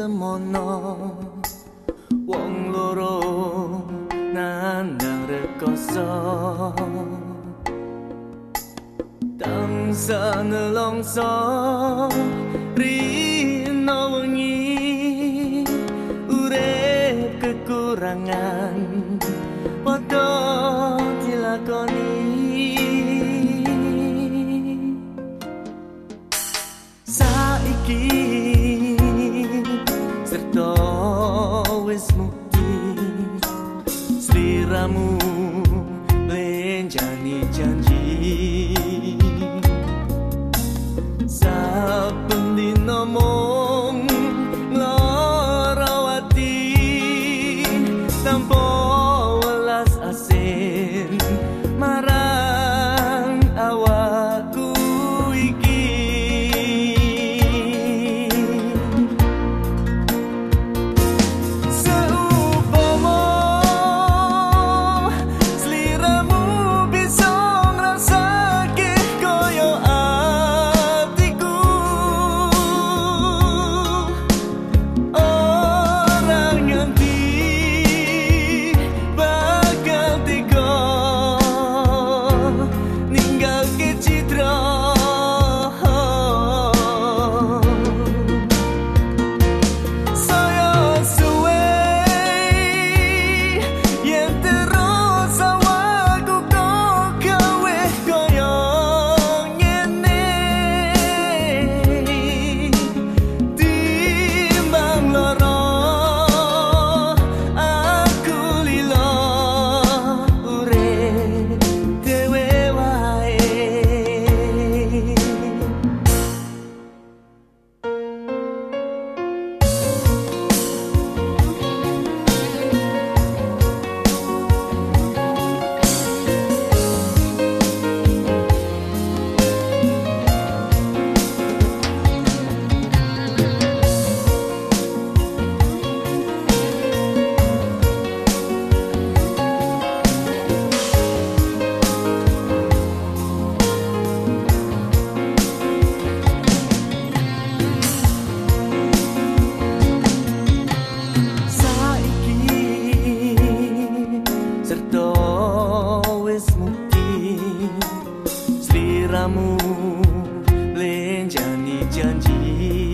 semono wong loro nandang rekoso tangsa nelongso rino wengi urip kekurangan padha dilakoni saiki serta wis mukti sliramu lenjani janji saben dina mung lara ati tanpa welas asin marang awakku iki seumpama sliramu bisa ngrasake koyo atiku orang nganti bakal tega ninggalke citra saya suwe yen terus awakku kok gawe koyo ngene timbang lara aku lila urip dhewe wae serta wis mukti sliramu lenjani janji